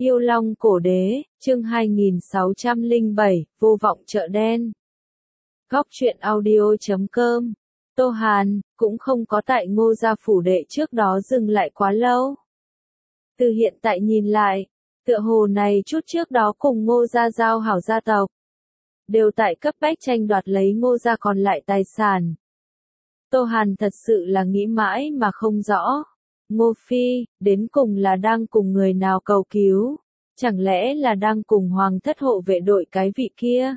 Yêu Long Cổ Đế, chương 2607, Vô vọng chợ đen. Góc truyện audio.com. Tô Hàn, cũng không có tại Ngô gia phủ đệ trước đó dừng lại quá lâu. Từ hiện tại nhìn lại, tựa hồ này chút trước đó cùng Ngô gia giao hảo gia tộc, đều tại cấp bách tranh đoạt lấy Ngô gia còn lại tài sản. Tô Hàn thật sự là nghĩ mãi mà không rõ. Ngô Phi, đến cùng là đang cùng người nào cầu cứu? Chẳng lẽ là đang cùng Hoàng thất hộ vệ đội cái vị kia?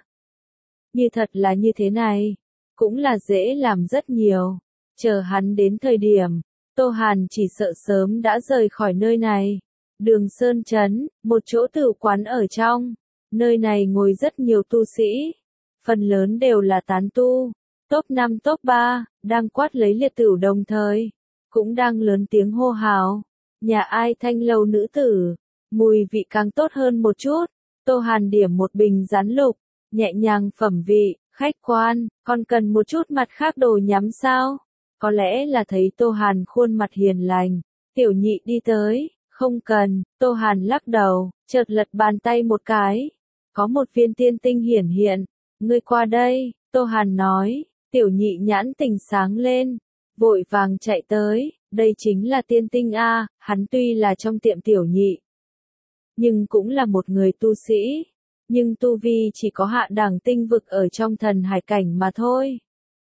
Như thật là như thế này, cũng là dễ làm rất nhiều. Chờ hắn đến thời điểm, Tô Hàn chỉ sợ sớm đã rời khỏi nơi này. Đường Sơn Trấn, một chỗ tử quán ở trong. Nơi này ngồi rất nhiều tu sĩ. Phần lớn đều là tán tu. Top 5 top 3, đang quát lấy liệt tửu đồng thời. Cũng đang lớn tiếng hô hào. Nhà ai thanh lâu nữ tử, mùi vị càng tốt hơn một chút. Tô Hàn điểm một bình rán lục, nhẹ nhàng phẩm vị, khách quan, còn cần một chút mặt khác đồ nhắm sao? Có lẽ là thấy Tô Hàn khuôn mặt hiền lành, tiểu nhị đi tới, không cần, Tô Hàn lắc đầu, chợt lật bàn tay một cái. Có một viên tiên tinh hiển hiện, ngươi qua đây, Tô Hàn nói, tiểu nhị nhãn tình sáng lên. Vội vàng chạy tới, đây chính là tiên tinh a, hắn tuy là trong tiệm tiểu nhị, nhưng cũng là một người tu sĩ, nhưng tu vi chỉ có hạ đẳng tinh vực ở trong thần hải cảnh mà thôi.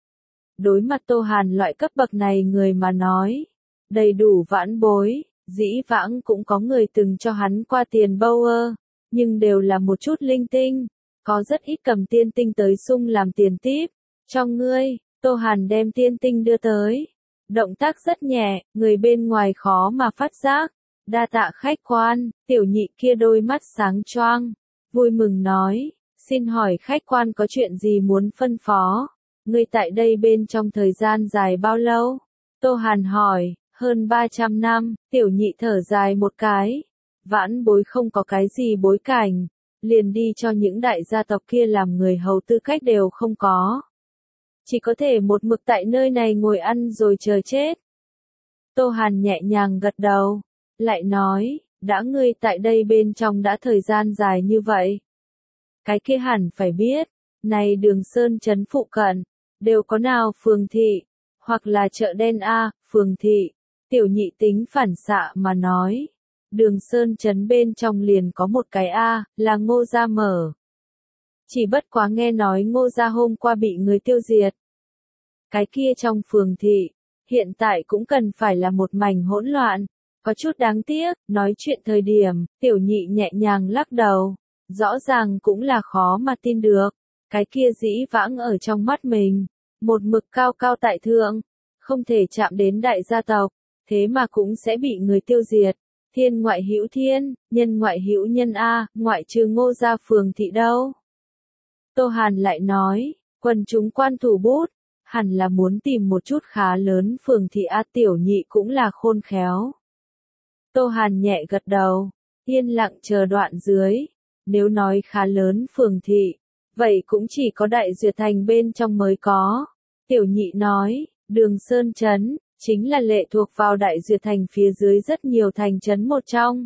Đối mặt Tô Hàn loại cấp bậc này người mà nói, đầy đủ vãn bối, dĩ vãng cũng có người từng cho hắn qua tiền bâu nhưng đều là một chút linh tinh, có rất ít cầm tiên tinh tới sung làm tiền típ, cho ngươi. Tô Hàn đem tiên tinh đưa tới. Động tác rất nhẹ, người bên ngoài khó mà phát giác. Đa tạ khách quan, tiểu nhị kia đôi mắt sáng choang. Vui mừng nói, xin hỏi khách quan có chuyện gì muốn phân phó? Ngươi tại đây bên trong thời gian dài bao lâu? Tô Hàn hỏi, hơn 300 năm, tiểu nhị thở dài một cái. Vãn bối không có cái gì bối cảnh, liền đi cho những đại gia tộc kia làm người hầu tư cách đều không có. Chỉ có thể một mực tại nơi này ngồi ăn rồi chờ chết. Tô Hàn nhẹ nhàng gật đầu, lại nói, đã ngươi tại đây bên trong đã thời gian dài như vậy. Cái kia hẳn phải biết, này Đường Sơn Trấn phụ cận, đều có nào phường thị, hoặc là chợ đen a, phường thị. Tiểu nhị tính phản xạ mà nói, Đường Sơn Trấn bên trong liền có một cái a, là Ngô gia mở. Chỉ bất quá nghe nói Ngô gia hôm qua bị người tiêu diệt. Cái kia trong phường thị, hiện tại cũng cần phải là một mảnh hỗn loạn. Có chút đáng tiếc, nói chuyện thời điểm, tiểu nhị nhẹ nhàng lắc đầu. Rõ ràng cũng là khó mà tin được. Cái kia dĩ vãng ở trong mắt mình, một mực cao cao tại thượng, không thể chạm đến đại gia tộc, thế mà cũng sẽ bị người tiêu diệt. Thiên ngoại hữu thiên, nhân ngoại hữu nhân a, ngoại trừ Ngô gia phường thị đâu. Tô Hàn lại nói, quần chúng quan thủ bút, hẳn là muốn tìm một chút khá lớn phường thị a, tiểu nhị cũng là khôn khéo. Tô Hàn nhẹ gật đầu, yên lặng chờ đoạn dưới. Nếu nói khá lớn phường thị, vậy cũng chỉ có Đại Duyệt Thành bên trong mới có. Tiểu nhị nói, Đường Sơn Trấn, chính là lệ thuộc vào Đại Duyệt Thành phía dưới rất nhiều thành trấn một trong.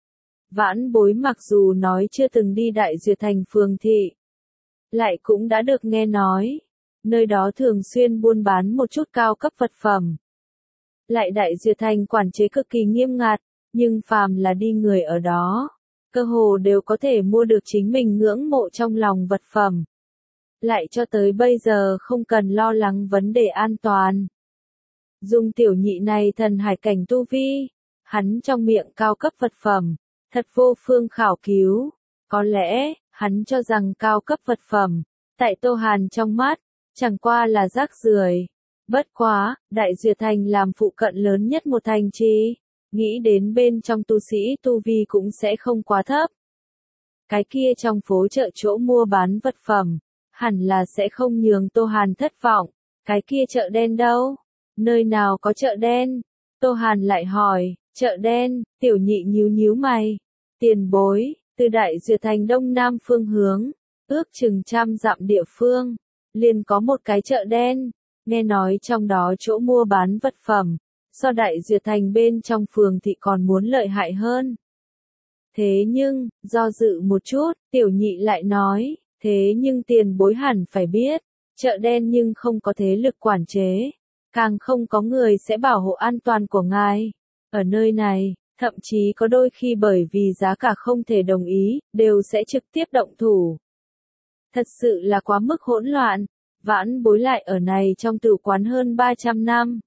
Vãn bối mặc dù nói chưa từng đi Đại Duyệt Thành phường thị, lại cũng đã được nghe nói, nơi đó thường xuyên buôn bán một chút cao cấp vật phẩm. Lại Đại Duyệt Thành quản chế cực kỳ nghiêm ngặt, nhưng phàm là đi người ở đó, cơ hồ đều có thể mua được chính mình ngưỡng mộ trong lòng vật phẩm. Lại cho tới bây giờ không cần lo lắng vấn đề an toàn. Dùng tiểu nhị này thần hải cảnh tu vi, hắn trong miệng cao cấp vật phẩm, thật vô phương khảo cứu. Có lẽ, hắn cho rằng cao cấp vật phẩm, tại Tô Hàn trong mắt, chẳng qua là rác rưởi. Bất quá, Đại Duyệt Thành làm phụ cận lớn nhất một thành trì, nghĩ đến bên trong tu sĩ tu vi cũng sẽ không quá thấp. Cái kia trong phố chợ chỗ mua bán vật phẩm, hẳn là sẽ không nhường Tô Hàn thất vọng. Cái kia chợ đen đâu? Nơi nào có chợ đen? Tô Hàn lại hỏi, chợ đen, tiểu nhị nhíu nhíu mày. Tiền bối, từ Đại Duyệt Thành đông nam phương hướng, ước chừng 100 dặm địa phương, liền có một cái chợ đen. Nghe nói trong đó chỗ mua bán vật phẩm, so Đại Duyệt Thành bên trong phường thị còn muốn lợi hại hơn. Thế nhưng, do dự một chút, tiểu nhị lại nói, thế nhưng tiền bối hẳn phải biết, chợ đen nhưng không có thế lực quản chế, càng không có người sẽ bảo hộ an toàn của ngài. Ở nơi này, thậm chí có đôi khi bởi vì giá cả không thể đồng ý, đều sẽ trực tiếp động thủ. Thật sự là quá mức hỗn loạn, vãn bối lại ở này trong tử quán hơn 300 năm.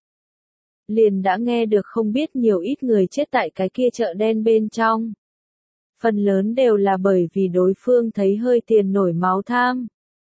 Liền đã nghe được không biết nhiều ít người chết tại cái kia chợ đen bên trong. Phần lớn đều là bởi vì đối phương thấy hơi tiền nổi máu tham.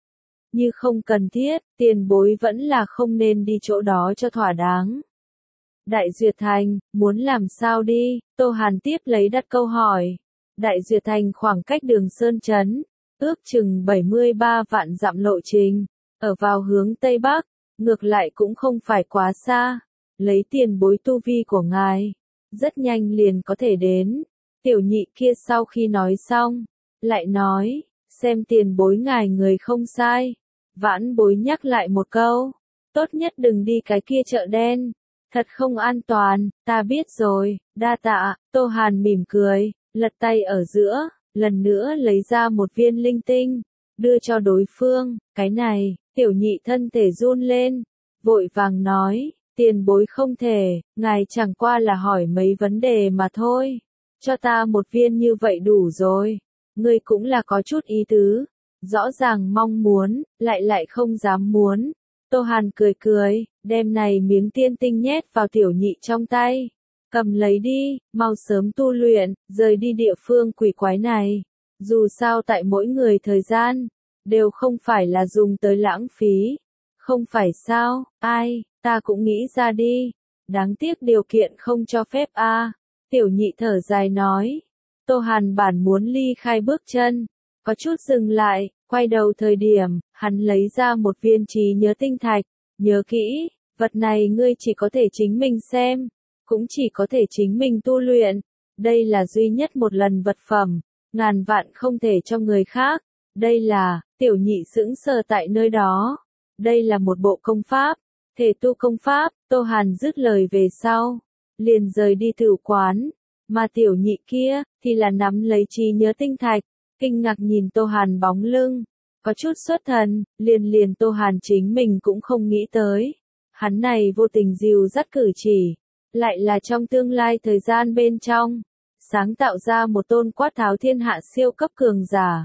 Như không cần thiết, tiền bối vẫn là không nên đi chỗ đó cho thỏa đáng. Đại Duyệt Thành, muốn làm sao đi? Tô Hàn tiếp lấy đặt câu hỏi. Đại Duyệt Thành khoảng cách đường Sơn Trấn, ước chừng 73 vạn dặm lộ trình, ở vào hướng Tây Bắc, ngược lại cũng không phải quá xa. Lấy tiền bối tu vi của ngài, rất nhanh liền có thể đến. Tiểu nhị kia sau khi nói xong, lại nói, xem tiền bối ngài người không sai. Vãn bối nhắc lại một câu, tốt nhất đừng đi cái kia chợ đen, thật không an toàn. Ta biết rồi, đa tạ. Tô Hàn mỉm cười, lật tay ở giữa, lần nữa lấy ra một viên linh tinh, đưa cho đối phương. Cái này, tiểu nhị thân thể run lên, vội vàng nói, tiền bối không thể, ngài chẳng qua là hỏi mấy vấn đề mà thôi. Cho ta một viên như vậy đủ rồi. Ngươi cũng là có chút ý tứ. Rõ ràng mong muốn, lại không dám muốn. Tô Hàn cười cười, đem này miếng tiên tinh nhét vào tiểu nhị trong tay. Cầm lấy đi, mau sớm tu luyện, rời đi địa phương quỷ quái này. Dù sao tại mỗi người thời gian, đều không phải là dùng tới lãng phí. Không phải sao, ai, ta cũng nghĩ ra đi. Đáng tiếc điều kiện không cho phép a. Tiểu nhị thở dài nói. Tô Hàn bản muốn ly khai bước chân, có chút dừng lại, quay đầu thời điểm, hắn lấy ra một viên trí nhớ tinh thạch. Nhớ kỹ, vật này ngươi chỉ có thể chính mình xem, cũng chỉ có thể chính mình tu luyện. Đây là duy nhất một lần vật phẩm, ngàn vạn không thể cho người khác. Đây là, tiểu nhị sững sờ tại nơi đó. Đây là một bộ công pháp, thể tu công pháp. Tô Hàn dứt lời về sau, liền rời đi tử quán, mà tiểu nhị kia, thì là nắm lấy trí nhớ tinh thạch, kinh ngạc nhìn Tô Hàn bóng lưng, có chút xuất thần, liền Tô Hàn chính mình cũng không nghĩ tới. Hắn này vô tình dìu dắt cử chỉ, lại là trong tương lai thời gian bên trong, sáng tạo ra một tôn quát tháo thiên hạ siêu cấp cường giả.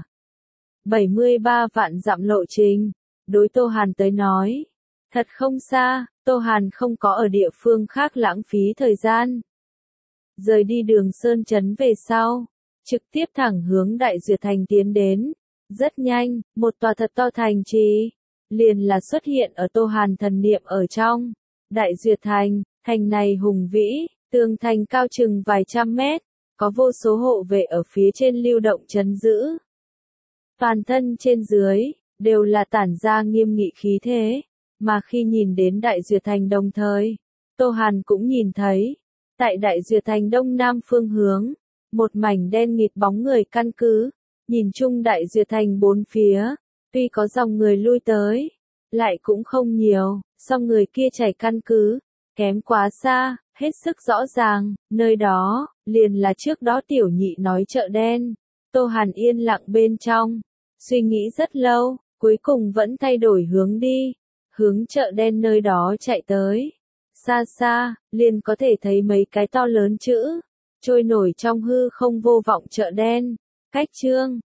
73 vạn dặm lộ trình, đối Tô Hàn tới nói, thật không xa. Tô Hàn không có ở địa phương khác lãng phí thời gian. Rời đi đường Sơn Trấn về sau, trực tiếp thẳng hướng Đại Duyệt Thành tiến đến. Rất nhanh, một tòa thật to thành trì, liền là xuất hiện ở Tô Hàn thần niệm ở trong. Đại Duyệt Thành, thành này hùng vĩ, tường thành cao chừng vài trăm mét, có vô số hộ vệ ở phía trên lưu động trấn giữ. Toàn thân trên dưới, đều là tản ra nghiêm nghị khí thế. Mà khi nhìn đến Đại Duyệt Thành đồng thời, Tô Hàn cũng nhìn thấy, tại Đại Duyệt Thành đông nam phương hướng, một mảnh đen nghịt bóng người căn cứ, nhìn chung Đại Duyệt Thành bốn phía, tuy có dòng người lui tới, lại cũng không nhiều, song người kia chảy căn cứ, kém quá xa, hết sức rõ ràng, nơi đó, liền là trước đó tiểu nhị nói chợ đen. Tô Hàn yên lặng bên trong, suy nghĩ rất lâu, cuối cùng vẫn thay đổi hướng đi. Hướng chợ đen nơi đó chạy tới. Xa xa, liền có thể thấy mấy cái to lớn chữ, trôi nổi trong hư không vô vọng chợ đen. Cách chương